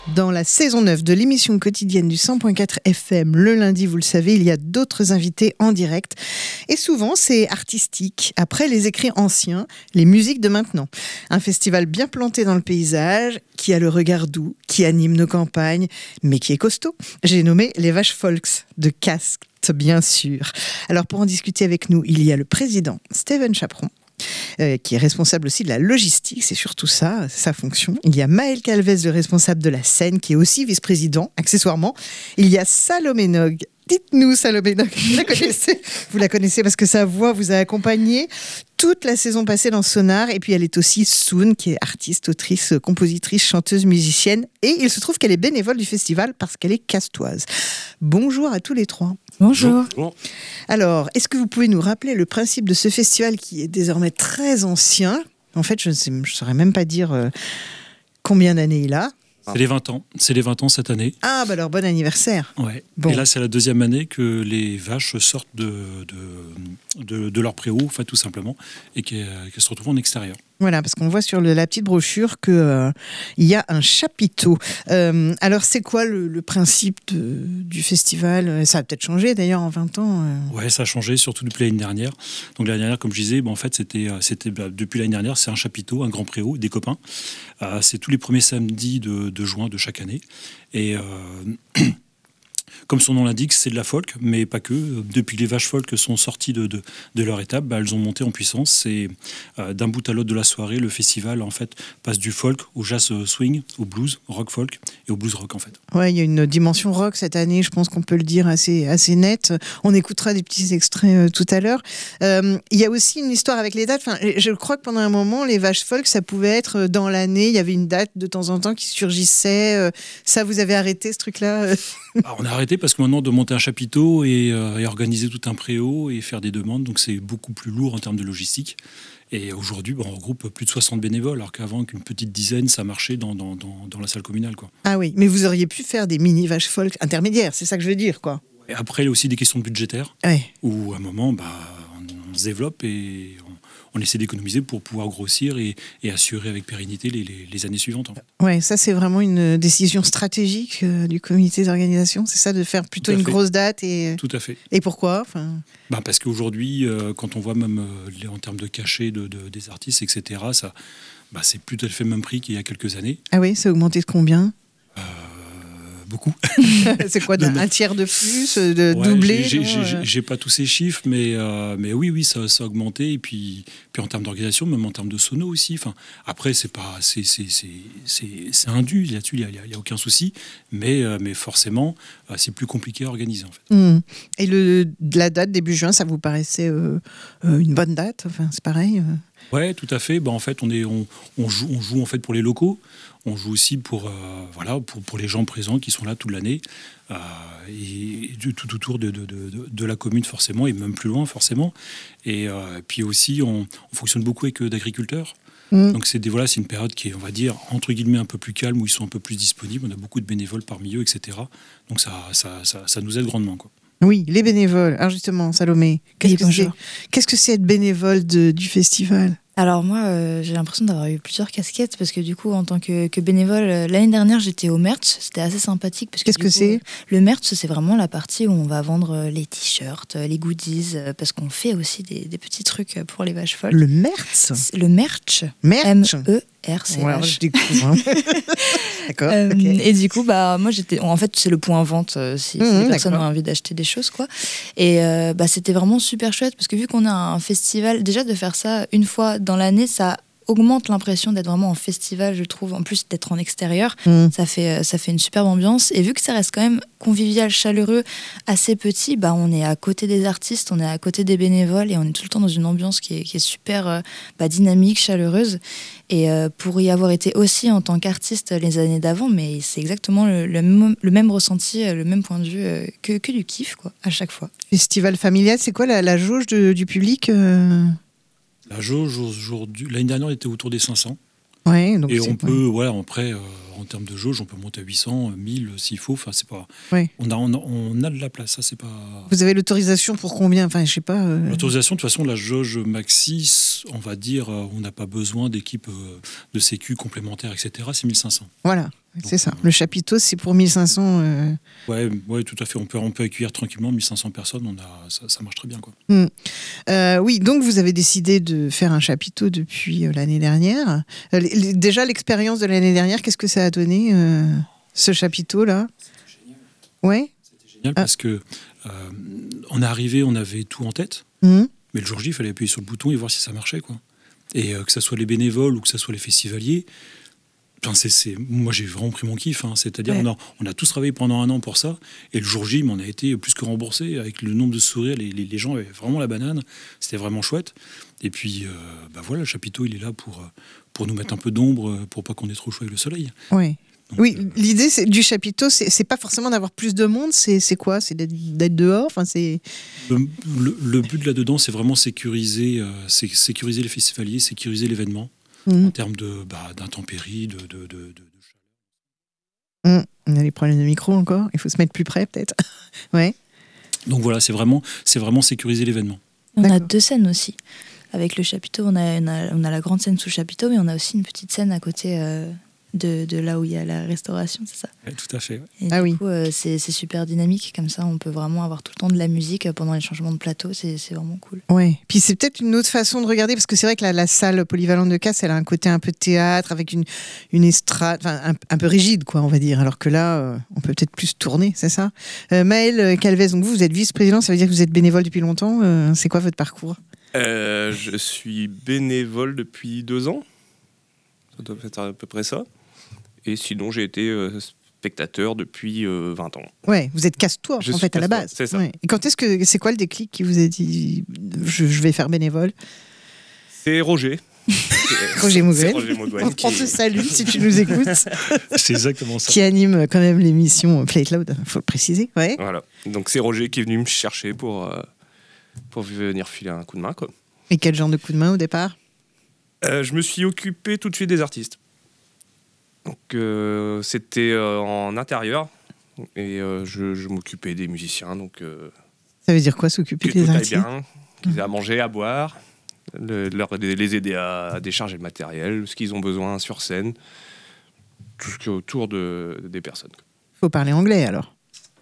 Dans la saison 9 de l'émission quotidienne du 100.4 FM, le lundi, vous le savez, il y a d'autres invités en direct. Et souvent, c'est artistique. Après les écrits anciens, les musiques de maintenant. Un festival bien planté dans le paysage, qui a le regard doux, qui anime nos campagnes, mais qui est costaud. J'ai nommé les Vaches Folks de Castres, bien sûr. Alors, pour en discuter avec nous, il y a le président Steven Chaperon, qui est responsable aussi de la logistique, c'est surtout ça, sa fonction. Il y a Maël Calvez, le responsable de la scène, qui est aussi vice-président, accessoirement. Il y a Salomé Nog. Dites-nous, Salomé Nog, vous la connaissez parce que sa voix vous a accompagné toute la saison passée dans Sonar. Et puis elle est aussi Soun, qui est artiste, autrice, compositrice, chanteuse, musicienne. Et il se trouve qu'elle est bénévole du festival parce qu'elle est castoise. Bonjour à tous les trois. Bonjour. Alors, est-ce que vous pouvez nous rappeler le principe de ce festival qui est désormais très ancien ? En fait, je ne saurais même pas dire combien d'années il a. C'est les 20 ans. C'est les 20 ans cette année. Ah, bah alors bon anniversaire. Ouais. Bon. Et là, c'est la deuxième année que les vaches sortent de leur préau, enfin, tout simplement, et qu'elles se retrouvent en extérieur. Voilà, parce qu'on voit sur la petite brochure qu'il y a un chapiteau. Alors, c'est quoi le principe du festival ? Ça a peut-être changé d'ailleurs en 20 ans. Ouais, ça a changé, surtout depuis l'année dernière. Donc l'année dernière, comme je disais, en fait, c'était depuis l'année dernière, c'est un chapiteau, un grand préau, des copains. C'est tous les premiers samedis de juin de chaque année. Et comme son nom l'indique, c'est de la folk, mais pas que. Depuis que les vaches folk sont sorties de leur étape, elles ont monté en puissance. C'est d'un bout à l'autre de la soirée, le festival en fait passe du folk au jazz swing, au blues, rock folk et au blues rock en fait. Ouais, il y a une dimension rock cette année, je pense qu'on peut le dire assez nette. On écoutera des petits extraits tout à l'heure. Il y a aussi une histoire avec les dates. Enfin, je crois que pendant un moment, les vaches folk, ça pouvait être dans l'année. Il y avait une date de temps en temps qui surgissait. Ça, vous avez arrêté ce truc-là On a arrêté parce que maintenant, de monter un chapiteau et organiser tout un préau et faire des demandes, donc c'est beaucoup plus lourd en termes de logistique. Et aujourd'hui, on regroupe plus de 60 bénévoles, alors qu'avant, qu'une petite dizaine, ça marchait dans la salle communale, quoi. Ah oui, mais vous auriez pu faire des mini vaches folk intermédiaires, c'est ça que je veux dire, quoi. Et après, il y a aussi des questions budgétaires, où à un moment, on se développe et on essaie d'économiser pour pouvoir grossir et assurer avec pérennité les années suivantes. En fait. Ouais, ça c'est vraiment une décision stratégique du comité d'organisation, c'est ça, de faire plutôt une grosse date et... Tout à fait. Et pourquoi parce qu'aujourd'hui, quand on voit même en termes de cachet des artistes, etc., ça, c'est plus tout à fait le même prix qu'il y a quelques années. Ah oui, c'est augmenté de combien ? Beaucoup. C'est quoi, un tiers de plus, doublé ? J'ai pas tous ces chiffres, mais oui, ça a augmenté. Et puis en termes d'organisation, même en termes de sono aussi. Enfin, après, c'est indu là-dessus, il y a aucun souci. Mais forcément, c'est plus compliqué à organiser en fait. Et la date début juin, ça vous paraissait une bonne date ? Enfin, c'est pareil. Ouais, tout à fait. En fait, on joue en fait pour les locaux. On joue aussi pour les gens présents qui sont là toute l'année et tout autour de la commune forcément et même plus loin forcément. Et puis aussi, on fonctionne beaucoup avec d'agriculteurs. Donc c'est une période qui est, on va dire, entre guillemets un peu plus calme, où ils sont un peu plus disponibles. On a beaucoup de bénévoles parmi eux, etc. Donc ça nous aide grandement, quoi. Oui, les bénévoles. Alors justement, Salomé, qu'est-ce que c'est être bénévole du festival ? Alors moi, j'ai l'impression d'avoir eu plusieurs casquettes parce que du coup, en tant que bénévole, l'année dernière, j'étais au merch. C'était assez sympathique. Qu'est-ce que c'est ? Le merch, c'est vraiment la partie où on va vendre les t-shirts, les goodies, parce qu'on fait aussi des petits trucs pour les vaches folles. Le merch ? Le merch. M-E-R-C-H. Ouais, je découvre. Hein. D'accord. Okay. Et du coup, moi, en fait, c'est le point vente si les personnes ont envie d'acheter des choses, quoi. Et c'était vraiment super chouette parce que vu qu'on a un festival, déjà de faire ça une fois dans l'année, ça augmente l'impression d'être vraiment en festival, je trouve, en plus d'être en extérieur. Ça fait une superbe ambiance. Et vu que ça reste quand même convivial, chaleureux, assez petit, on est à côté des artistes, on est à côté des bénévoles et on est tout le temps dans une ambiance qui est super dynamique, chaleureuse. Et pour y avoir été aussi en tant qu'artiste les années d'avant, mais c'est exactement le même ressenti, le même point de vue que du kiff, quoi, à chaque fois. Festival familial, c'est quoi la jauge du public La jauge, aujourd'hui, l'année dernière, elle était autour des 500. Ouais, donc et on peut, après, en termes de jauge, on peut monter à 800, 1000 s'il faut. Enfin, c'est pas. Oui. On a de la place. Ça, c'est pas. Vous avez l'autorisation pour combien? Enfin, je sais pas. L'autorisation, de toute façon, la jauge maxi, on va dire, on n'a pas besoin d'équipe de sécu complémentaire, etc. C'est 1500. Voilà. C'est ça. Le chapiteau, c'est pour 1500. Ouais, tout à fait. On peut accueillir tranquillement 1500 personnes. Ça marche très bien, quoi. Oui, donc vous avez décidé de faire un chapiteau depuis l'année dernière. Déjà, l'expérience de l'année dernière, qu'est-ce que ça a donné, ce chapiteau-là? C'était génial. Ouais. C'était génial parce que on est arrivé, on avait tout en tête, Mmh. mais le jour J, il fallait appuyer sur le bouton et voir si ça marchait, quoi. Et que ça soit les bénévoles ou que ça soit les festivaliers. Moi, j'ai vraiment pris mon kiff. C'est-à-dire, on a tous travaillé pendant 1 an pour ça. Et le jour J, on a été plus que remboursé. Avec le nombre de sourires, les gens avaient vraiment la banane. C'était vraiment chouette. Et puis, voilà, le chapiteau, il est là pour nous mettre un peu d'ombre, pour pas qu'on ait trop chaud avec le soleil. Ouais. Donc, oui, l'idée du chapiteau, c'est pas forcément d'avoir plus de monde. C'est quoi? C'est d'être dehors. Enfin, c'est... Le but de là-dedans, c'est vraiment sécuriser les festivaliers, sécuriser l'événement. En termes d'intempéries, de chaleur. On a les problèmes de micro encore. Il faut se mettre plus près, peut-être. Ouais. Donc voilà, c'est vraiment sécuriser l'événement. On a 2 scènes aussi. Avec le chapiteau, on a la grande scène sous le chapiteau, mais on a aussi une petite scène à côté de là où il y a la restauration, c'est ça? Ouais, tout à fait. Ouais. Et du coup, c'est super dynamique, comme ça on peut vraiment avoir tout le temps de la musique pendant les changements de plateau, c'est vraiment cool. Ouais. Puis c'est peut-être une autre façon de regarder, parce que c'est vrai que la salle polyvalente de Castres, elle a un côté un peu de théâtre, avec une estrade, enfin un peu rigide, quoi, on va dire, alors que là, on peut peut-être plus tourner, c'est ça? Maëlle Calvez, donc vous êtes vice-président, ça veut dire que vous êtes bénévole depuis longtemps. C'est quoi votre parcours? Je suis bénévole depuis 2 ans, ça doit être à peu près ça. Et sinon, j'ai été spectateur depuis 20 ans. Ouais, vous êtes casse-toi, en fait, à la base. C'est ça. Ouais. Et c'est quoi le déclic qui vous a dit je vais faire bénévole? C'est Roger. Roger Mouguel. C'est Roger Mouguel. On te salue si tu nous écoutes. C'est exactement ça. Qui anime quand même l'émission Play It Loud, il faut le préciser. Ouais. Voilà. Donc c'est Roger qui est venu me chercher pour venir filer un coup de main, quoi. Et quel genre de coup de main au départ? Je me suis occupé tout de suite des artistes. Donc c'était en intérieur et je m'occupais des musiciens. Donc ça veut dire quoi, s'occuper des artistes? bien, qu'ils aient à manger, à boire, les aider à décharger le matériel, ce qu'ils ont besoin sur scène, tout ce qui est autour des personnes. Faut parler anglais alors.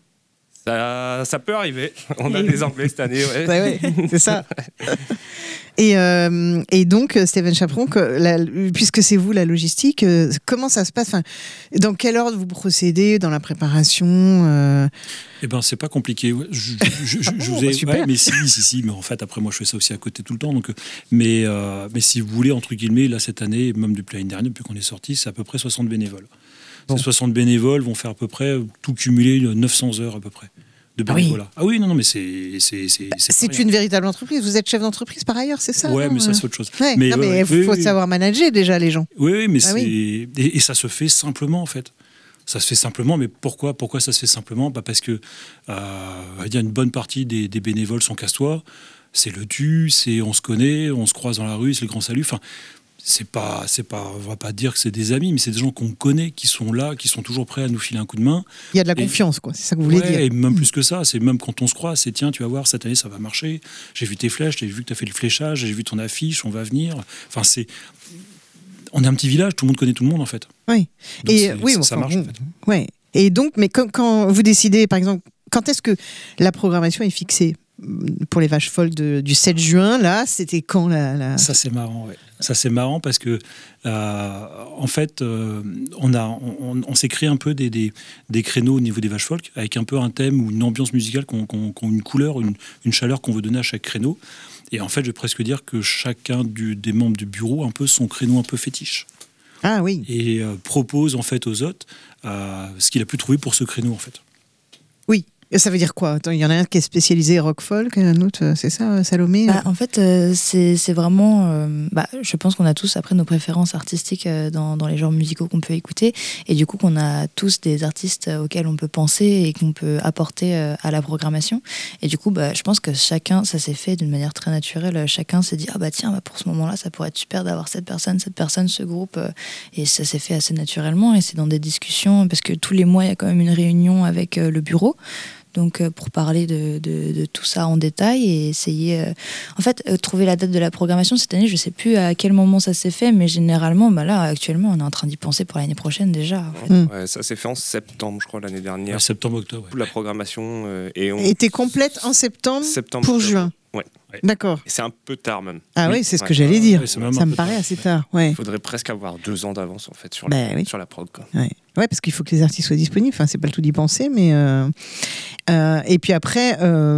Ça peut arriver. On a des Anglais cette année, ouais. Ouais, c'est ça. Et donc, Steven Chaperon, puisque c'est vous la logistique, comment ça se passe? Enfin, dans quel ordre vous procédez dans la préparation? Eh ben, c'est pas compliqué. Je vous ai. Super. Ouais, mais si. Mais en fait, après, moi, je fais ça aussi à côté tout le temps. Donc, mais si vous voulez, entre guillemets, là, cette année, même depuis l'année dernière, depuis qu'on est sorti, c'est à peu près 60 bénévoles. Bon. Ces 60 bénévoles vont faire à peu près, tout cumulé, 900 heures à peu près de bénévolat. Ah oui, non, mais c'est une véritable entreprise. Vous êtes chef d'entreprise par ailleurs, c'est ça? Ouais, mais ça, c'est autre chose. Ouais, mais il faut savoir manager déjà les gens. Oui, mais et ça se fait simplement, en fait. Ça se fait simplement, mais pourquoi ça se fait simplement? Parce que une bonne partie des bénévoles sont casse-toi. C'est le tu, on se connaît, on se croise dans la rue, c'est le grand salut. Enfin, c'est pas, on va pas dire que c'est des amis, mais c'est des gens qu'on connaît, qui sont là, qui sont toujours prêts à nous filer un coup de main. Il y a de la confiance, quoi. C'est ça que vous voulez dire. Et même plus que ça, c'est même quand on se croise, c'est tiens, tu vas voir, cette année ça va marcher. J'ai vu tes flèches, j'ai vu que tu as fait le fléchage, j'ai vu ton affiche, on va venir. Enfin, on est un petit village, tout le monde connaît tout le monde en fait. Oui. Donc ça marche en fait. Ouais. Et donc, mais quand vous décidez, par exemple, quand est-ce que la programmation est fixée? Pour les vaches folles du 7 juin, là, c'était quand Ça, c'est marrant, ouais. Ça, c'est marrant parce que, en fait, on s'est créé un peu des créneaux au niveau des vaches folk, avec un peu un thème ou une ambiance musicale, qui ont une couleur, une chaleur qu'on veut donner à chaque créneau. Et en fait, je vais presque dire que chacun des membres du bureau a un peu son créneau un peu fétiche. Ah oui. Et propose en fait aux autres ce qu'il a pu trouver pour ce créneau, en fait. Oui. Et ça veut dire quoi? Attends, il y en a un qui est spécialisé rock folk, et un autre, c'est ça, Salomé? En fait, c'est vraiment... je pense qu'on a tous après nos préférences artistiques dans les genres musicaux qu'on peut écouter, et du coup qu'on a tous des artistes auxquels on peut penser et qu'on peut apporter à la programmation. Et du coup, je pense que chacun, ça s'est fait d'une manière très naturelle, chacun s'est dit pour ce moment-là, ça pourrait être super d'avoir cette personne, ce groupe, et ça s'est fait assez naturellement, et c'est dans des discussions, parce que tous les mois, il y a quand même une réunion avec le bureau. Donc pour parler de tout ça en détail et essayer trouver la date de la programmation cette année. Je sais plus à quel moment ça s'est fait, mais généralement là actuellement on est en train d'y penser pour l'année prochaine déjà en fait. Ouais, ça s'est fait en septembre je crois l'année dernière. Ouais, septembre-octobre. La programmation était complète en septembre pour juin. Ouais. D'accord. Et c'est un peu tard même. Ah oui, c'est ce que j'allais dire. Ouais, ça me paraît assez tard. Ouais. Il faudrait presque avoir 2 ans d'avance en fait sur la prod. Quoi. Ouais, parce qu'il faut que les artistes soient disponibles. Enfin, c'est pas le tout d'y penser, mais et puis après,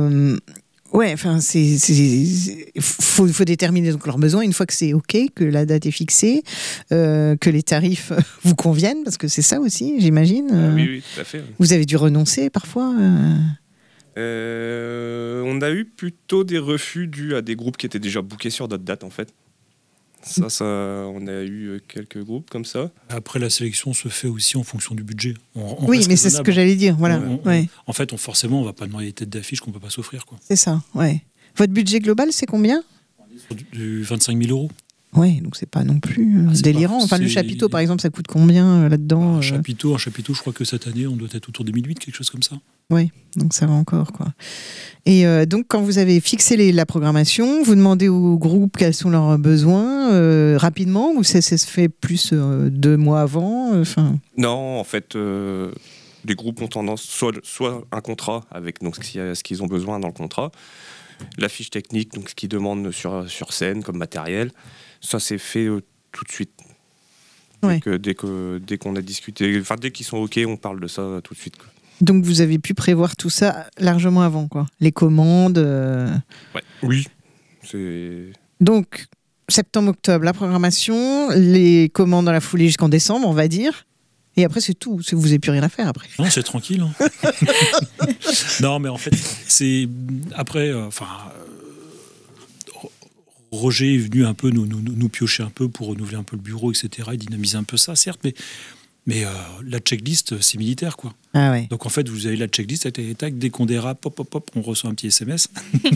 faut déterminer donc leurs besoins une fois que c'est ok, que la date est fixée, que les tarifs vous conviennent, parce que c'est ça aussi, j'imagine. Oui, tout à fait. Vous avez dû renoncer parfois. On a eu plutôt des refus dus à des groupes qui étaient déjà bookés sur d'autres dates en fait. Ça, on a eu quelques groupes comme ça. Après, la sélection se fait aussi en fonction du budget. Oui, mais c'est ce que j'allais dire. Voilà. En fait, forcément, on ne va pas demander des têtes d'affiche qu'on ne peut pas s'offrir. Quoi. C'est ça, ouais. Votre budget global, c'est combien? Du 25 000 €. Oui, donc c'est pas non plus délirant. Le chapiteau, par exemple, ça coûte combien là-dedans? Un chapiteau, je crois que cette année, on doit être autour des 1008, quelque chose comme ça. Oui, donc ça va encore, quoi. Et donc, quand vous avez fixé la programmation, vous demandez au groupe quels sont leurs besoins rapidement, ou ça se fait plus 2 mois avant Non, en fait, les groupes ont tendance soit un contrat avec donc, ce qu'ils ont besoin dans le contrat, la fiche technique, donc ce qu'ils demandent sur scène comme matériel, ça c'est fait tout de suite. Ouais. Dès qu'on a discuté, dès qu'ils sont OK, on parle de ça tout de suite. Quoi. Donc vous avez pu prévoir tout ça largement avant, quoi. Les commandes. Ouais. Oui. Donc septembre-octobre, la programmation, les commandes dans la foulée jusqu'en décembre, on va dire. Et après, c'est tout. Vous n'avez plus rien à faire après. Non, c'est tranquille. Hein. Non, mais en fait, c'est... Après, Roger est venu un peu nous piocher un peu pour renouveler un peu le bureau, etc. et dynamiser un peu ça, certes, mais la checklist, c'est militaire, quoi. Ah ouais. Donc en fait, vous avez la checklist, tac, dès qu'on dérape, pop, on reçoit un petit SMS.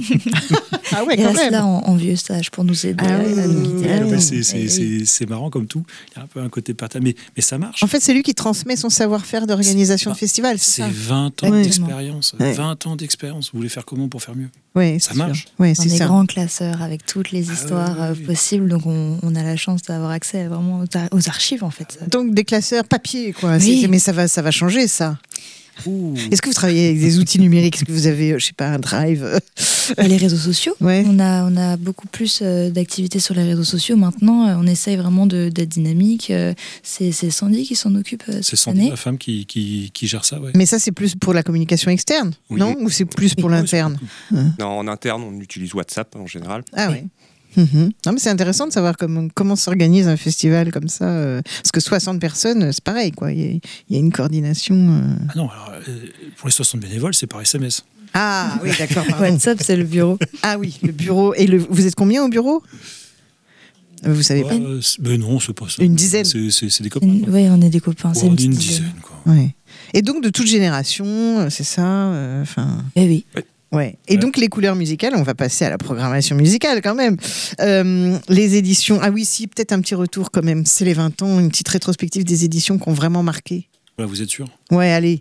Ah ouais, quand même. Il reste là en vieux stage pour nous aider à nous guider. C'est marrant comme tout. Il y a un peu un côté partage, mais ça marche. En fait, c'est lui qui transmet son savoir-faire d'organisation de festival. C'est 20 ans d'expérience. 20 ans d'expérience. Vous voulez faire comment pour faire mieux? Ouais, ça marche. Ouais, on est grands classeurs avec toutes les histoires possibles, donc on a la chance d'avoir accès vraiment aux archives en fait. Donc des classeurs papier, quoi. Oui. Mais ça va changer ça. Ouh. Est-ce que vous travaillez avec des outils numériques? Est-ce que vous avez, un Drive? Les réseaux sociaux. Ouais. On a beaucoup plus d'activités sur les réseaux sociaux. Maintenant, on essaye vraiment d'être dynamique. C'est Sandy qui s'en occupe C'est Sandy, la femme qui gère ça. Ouais. Mais ça, c'est plus pour la communication externe, non? Ou c'est plus pour l'interne? Non, en interne, on utilise WhatsApp en général. Ah oui. Non, mais c'est intéressant de savoir comment s'organise un festival comme ça. Parce que 60 personnes, c'est pareil, quoi. Il y a une coordination. Ah non, alors, pour les 60 bénévoles, c'est par SMS. Ah oui, d'accord. WhatsApp, c'est le bureau. Ah oui, le bureau. Et vous êtes combien au bureau? Vous savez pas? Mais non, c'est pas ça. Une dizaine. C'est des copains. Oui, on est des copains. C'est une dizaine, quoi. Ouais. Et donc de toute génération, c'est ça. Eh oui. Ouais. Et donc les couleurs musicales, on va passer à la programmation musicale quand même. Les éditions, ah oui, si, peut-être un petit retour quand même. C'est les 20 ans, une petite rétrospective des éditions qui ont vraiment marqué. Voilà, vous êtes sûr? Ouais, allez.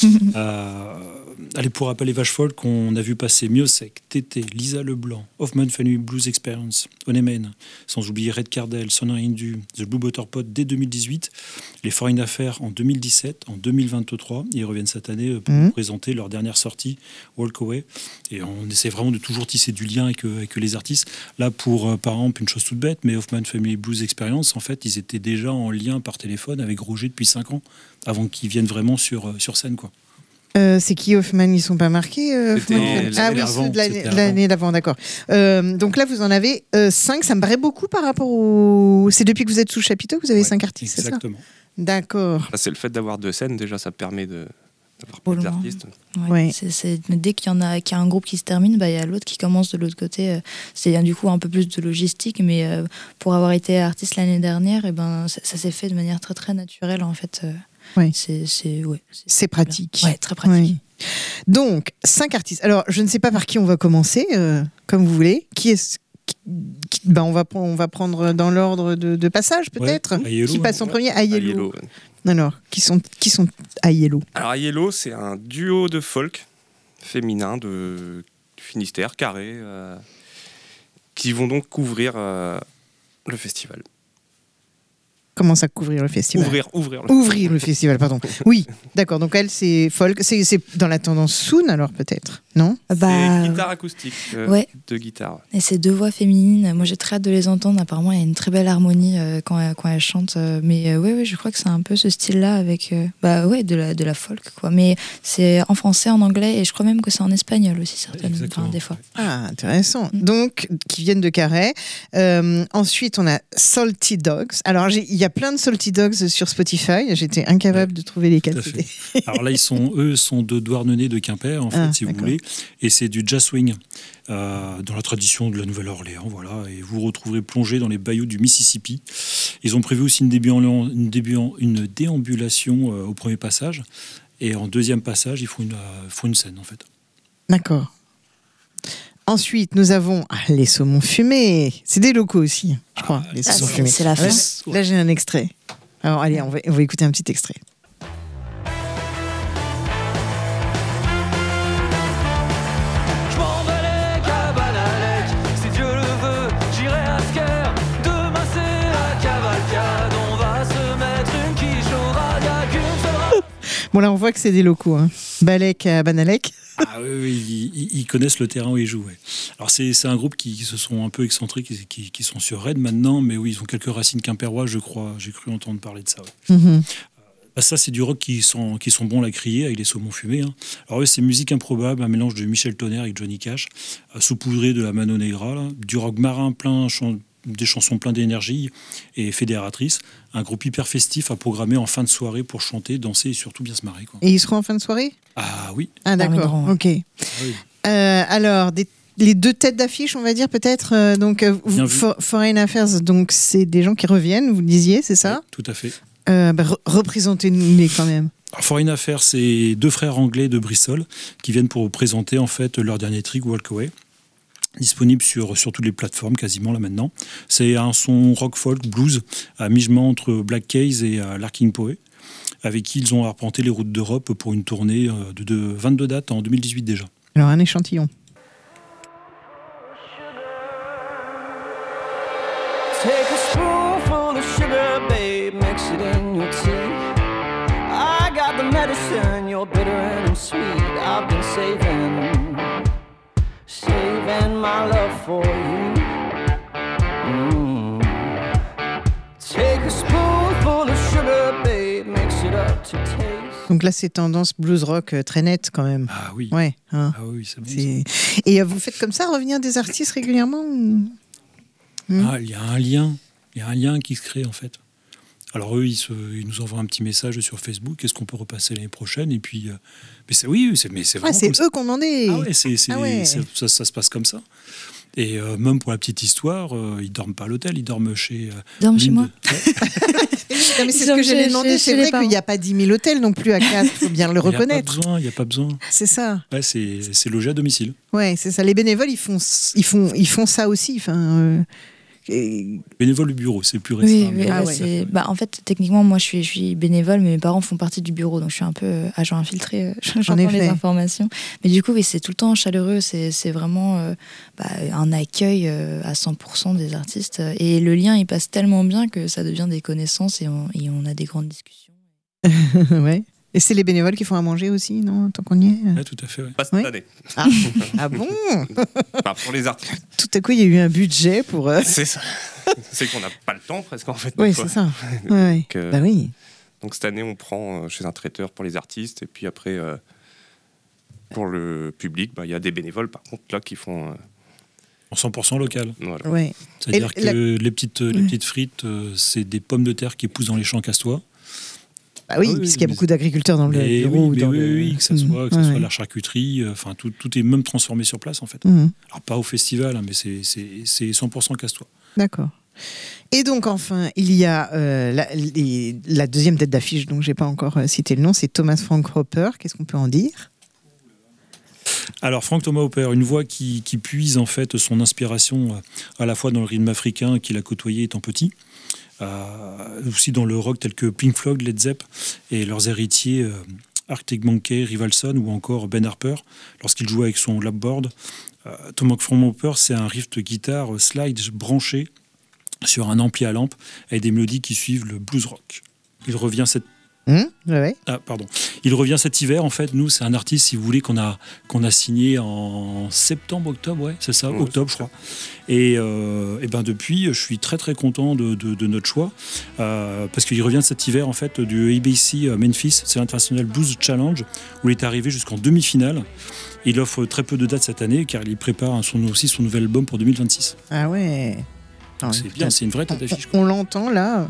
Allez, pour rappeler Vache Folk, on a vu passer Miosek, Tété, Lisa Leblanc, Hoffman Family Blues Experience, Onemen, sans oublier Red Cardell, Sonner Hindu, The Blue Butter Pot dès 2018, les Foreign Affaires en 2017, en 2023. Ils reviennent cette année pour nous présenter leur dernière sortie, Walk Away. Et on essaie vraiment de toujours tisser du lien avec les artistes. Là, pour, par exemple, une chose toute bête, mais Hoffman Family Blues Experience, en fait, ils étaient déjà en lien par téléphone avec Roger depuis 5 ans, avant qu'ils viennent vraiment sur scène, quoi. C'est qui Hoffman? Ils sont pas marqués Ah oui, ceux de l'année d'avant, d'accord. Donc là, vous en avez 5, ça me paraît beaucoup par rapport au... C'est depuis que vous êtes sous chapiteau que vous avez 5 artistes, exactement. C'est ça? D'accord. C'est le fait d'avoir 2 scènes, déjà, ça permet d'avoir plus d'artistes. Ouais. Dès qu'il y a un groupe qui se termine, il y a l'autre qui commence de l'autre côté. C'est du coup un peu plus de logistique, mais pour avoir été artiste l'année dernière, ça s'est fait de manière très très naturelle en fait. Ouais. C'est pratique. Ouais, très pratique. Ouais. Donc 5 artistes. Alors je ne sais pas par qui on va commencer, comme vous voulez. On va prendre dans l'ordre de passage peut-être. Qui passe en premier? Aiello. Alors, qui sont Aiello? Alors Aiello, c'est un duo de folk féminin du Finistère, Carré, qui vont donc couvrir le festival. Comment ça, couvrir le festival? Ouvrir le festival, pardon. Oui, d'accord. Donc elle, c'est folk. C'est dans la tendance soon, alors peut-être, non? C'est guitare acoustique, deux guitares. Et ces 2 voix féminines, moi j'ai très hâte de les entendre. Apparemment, il y a une très belle harmonie quand elles chantent. Mais oui, je crois que c'est un peu ce style-là avec de la folk, quoi. Mais c'est en français, en anglais, et je crois même que c'est en espagnol aussi, certainement, des fois. Ah, intéressant. Donc, qui viennent de Carré. Ensuite, on a Salty Dogs. Alors, il y a plein de Salty Dogs sur Spotify. J'étais incapable de trouver les 4 CD. Alors là, eux sont de Douarnenez de Quimper, en fait, si vous voulez. Et c'est du jazz swing, dans la tradition de la Nouvelle-Orléans, voilà. Et vous retrouverez plongé dans les bayous du Mississippi. Ils ont prévu aussi une déambulation au premier passage. Et en deuxième passage, ils font une scène, en fait. D'accord. Ensuite, nous avons les saumons fumés. C'est des locaux aussi, je crois. Les saumons fumés. C'est la fin. Là, j'ai un extrait. Alors, allez, on va écouter un petit extrait. Je m'en vais les cabanes à Lec, si Dieu le veut, j'irai à Sker. Demain c'est la cavalcade, on va se mettre une quiche au rad, qu'une seule. Bon, là, on voit que c'est des locaux. Balek à Banalec. Ah oui, ils connaissent le terrain où ils jouent. Ouais. Alors c'est un groupe qui se sont un peu excentriques, qui sont sur Rennes maintenant, mais oui, ils ont quelques racines quimpérois, je crois. J'ai cru entendre parler de ça. Ouais. Mm-hmm. Ça, c'est du rock qui sont bons à crier avec les saumons fumés. Alors c'est musique improbable, un mélange de Michel Tonnerre avec Johnny Cash, saupoudré de la Mano Negra, du rock marin des chansons pleines d'énergie et fédératrices. Un groupe hyper festif à programmer en fin de soirée pour chanter, danser et surtout bien se marrer, quoi. Et ils seront en fin de soirée? Ah oui. Ah d'accord, ok. Ah, oui. Alors, les 2 têtes d'affiche, on va dire peut-être. Foreign Affairs, donc c'est des gens qui reviennent, vous le disiez, c'est ça? Oui, tout à fait. Représentez-nous-les quand même. Foreign Affairs, c'est 2 frères anglais de Bristol qui viennent pour présenter en fait leur dernier trick, Walk Away. Disponible sur toutes les plateformes quasiment là maintenant. C'est un son rock folk blues à mi-chemin entre Black Keys et Larkin Poe, avec qui ils ont arpenté les routes d'Europe pour une tournée de 22 dates en 2018 déjà. Alors un échantillon. Take a spoonful of sugar, babe, mix it in your tea. I got the medicine, you're bitter and I'm sweet. I've been saving my love for you. Take a spoonful of sugar, babe, mix it up to taste. Donc là, c'est tendance blues rock très nette quand même. Ah oui. Ouais. Ah oui, c'est bon. Et vous faites comme ça, revenir des artistes régulièrement ou... Il y a un lien qui se crée en fait. Alors eux, ils nous envoient un petit message sur Facebook. Qu'est-ce qu'on peut repasser l'année prochaine? Et puis, c'est vraiment c'est comme eux qu'on demandait. Ah ouais, ça se passe comme ça. Et même pour la petite histoire, ils dorment pas à l'hôtel, ils dorment chez. Dorment chez moi. Non, mais c'est ce que j'allais demander. C'est vrai qu'il n'y a pas 10 000 hôtels non plus à Castres. Il faut bien le reconnaître. Il n'y a pas besoin. C'est ça. Ouais, c'est logé à domicile. Ouais, c'est ça. Les bénévoles, ils font ça aussi. Enfin. Bénévole du bureau, c'est plus récent. Oui, en fait, techniquement, moi, je suis bénévole, mais mes parents font partie du bureau, donc je suis un peu agent infiltré. J'entends les informations. Mais du coup, oui, c'est tout le temps chaleureux. C'est vraiment un accueil à 100% des artistes. Et le lien, il passe tellement bien que ça devient des connaissances et on a des grandes discussions. Ouais. Et c'est les bénévoles qui font à manger aussi, non? Tant qu'on y est. Oui, tout à fait. Ouais. Pas cette année. Ah bon? Pour les artistes. Tout à coup, il y a eu un budget pour... C'est ça. C'est qu'on n'a pas le temps presque en fait. Oui, c'est ça. Ouais. Donc, bah oui. Donc cette année, on prend chez un traiteur pour les artistes et puis après, pour le public, il y a des bénévoles par contre là qui font... En 100% local. Voilà. Ouais. C'est-à-dire que les petites frites, c'est des pommes de terre qui poussent dans les champs castois. Bah oui, puisqu'il y a beaucoup d'agriculteurs dans le bureau. Oui, que ce soit la charcuterie, enfin tout est même transformé sur place en fait. Alors pas au festival, hein, mais c'est 100% casse-toi. D'accord. Et donc enfin, il y a la deuxième tête d'affiche, dont j'ai pas encore cité le nom, c'est Thomas Frank Hopper. Qu'est-ce qu'on peut en dire ? Alors Frank Thomas Hopper, une voix qui puise en fait son inspiration à la fois dans le rythme africain qu'il a côtoyé étant petit, aussi dans le rock tel que Pink Floyd, Led Zepp et leurs héritiers Arctic Monkey, Rivalson ou encore Ben Harper lorsqu'il jouait avec son lapboard. Thomas Frank Hopper, c'est un riff de guitare slide branché sur un ampli à lampe avec des mélodies qui suivent le blues rock. Il revient Il revient cet hiver. En fait, nous, c'est un artiste, si vous voulez, qu'on a signé en septembre, octobre, ouais, c'est ça, octobre, je crois. Et ben depuis, je suis très très content de notre choix parce qu'il revient cet hiver en fait du ABC Memphis, c'est l'International Blues Challenge où il est arrivé jusqu'en demi-finale. Il offre très peu de dates cette année car il prépare son nouvel album pour 2026. Ah ouais. Donc c'est bien, c'est une vraie tête d'affiche. On l'entend là.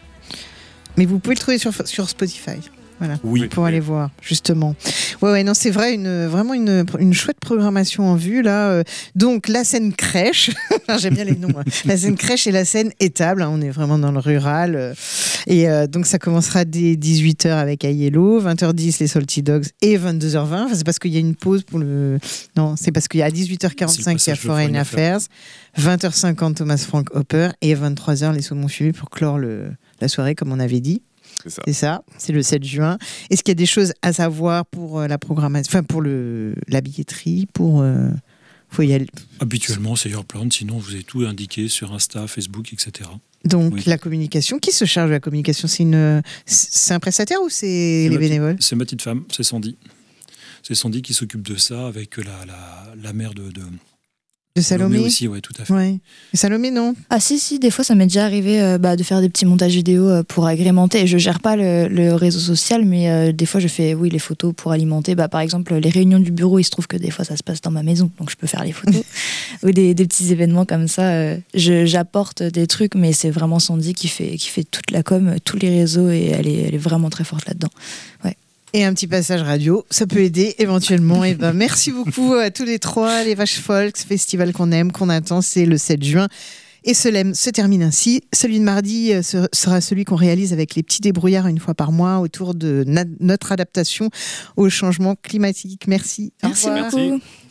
Mais vous pouvez le trouver sur Spotify. Voilà, pour aller voir, justement. Ouais, non, c'est vrai, vraiment une chouette programmation en vue, là. Donc, la scène crèche, j'aime bien les noms, hein. La scène crèche et la scène étable, hein. On est vraiment dans le rural. Et donc, ça commencera dès 18h avec Aiello, 20h10 les Salty Dogs et 22h20. Enfin, c'est parce qu'il y a une pause pour le... Non, c'est parce qu'il y a 18h45, il y a Foreign Affairs, 20h50 Thomas Frank Hopper et 23h les Saumons Fumés pour clore la soirée, comme on avait dit. C'est ça, c'est le 7 juin. Est-ce qu'il y a des choses à savoir pour la programmation, enfin pour la billetterie, faut y aller. Habituellement, c'est Yourplan, sinon vous avez tout indiqué sur Insta, Facebook, etc. Donc la communication, qui se charge de la communication ? C'est un prestataire ou c'est les bénévoles ? C'est ma petite femme, c'est Sandy. C'est Sandy qui s'occupe de ça avec la mère de Salomé aussi, ouais, tout à fait. Ouais. Et Salomé, non ? Ah si, des fois ça m'est déjà arrivé de faire des petits montages vidéo pour agrémenter. Je gère pas le réseau social, mais des fois je fais les photos pour alimenter. Par exemple, les réunions du bureau, il se trouve que des fois ça se passe dans ma maison, donc je peux faire les photos. Ou des petits événements comme ça. J'apporte des trucs, mais c'est vraiment Sandy qui fait toute la com, tous les réseaux, et elle est vraiment très forte là-dedans. Ouais. Et un petit passage radio, ça peut aider éventuellement. Et merci beaucoup à tous les trois. Les Vaches Folks, festival qu'on aime, qu'on attend, c'est le 7 juin. Et ce LEM se termine ainsi. Celui de mardi sera celui qu'on réalise avec les petits débrouillards une fois par mois autour de notre adaptation au changement climatique. Merci. Merci beaucoup.